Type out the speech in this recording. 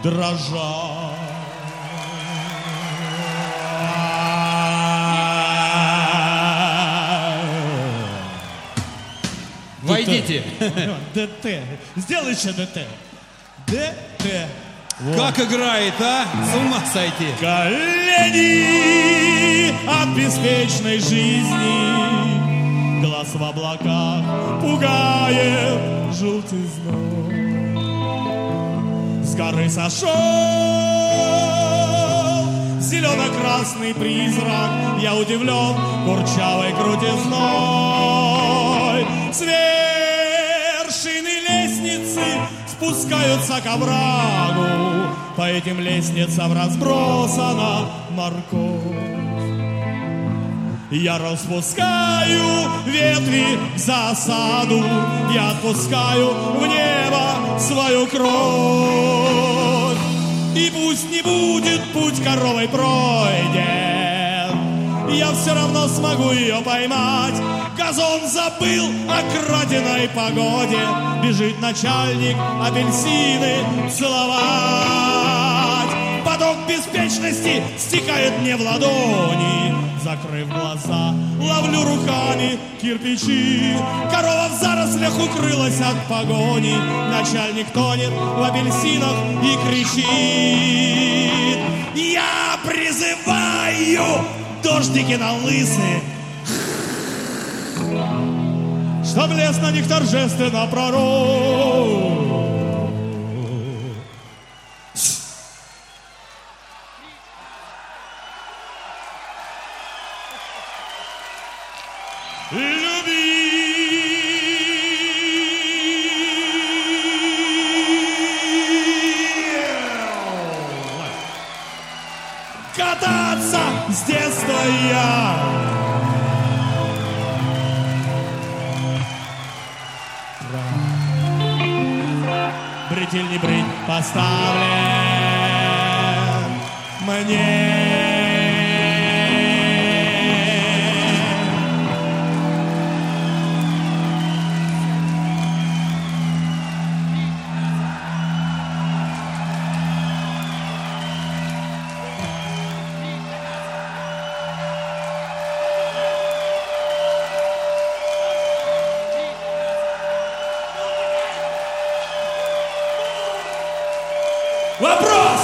дрожа. Войдите. ДТ. Сделай еще ДТ. ДТ. Вот. Как играет, а? С ума сойти. Колени от беспечной жизни, глаз в облаках пугает желтизной. С горы сошел зелено-красный призрак, я удивлен курчавой крутизной. С вершины лестницы спускаются к оврагу, по этим лестницам разбросана морковь. Я распускаю ветви к засаду, я отпускаю в небо свою кровь. И пусть не будет путь коровой пройден, я все равно смогу ее поймать. Газон забыл о краденой погоде, бежит начальник апельсины целовать. Поток беспечности стекает мне в ладони, закрыв глаза, ловлю руками кирпичи. Корова в зарослях укрылась от погони, начальник тонет в апельсинах и кричит. Я призываю дождики на лысы, чтоб лес на них торжественно пророс. Кататься с детства я бритель не брить поставлен мне. Вопрос!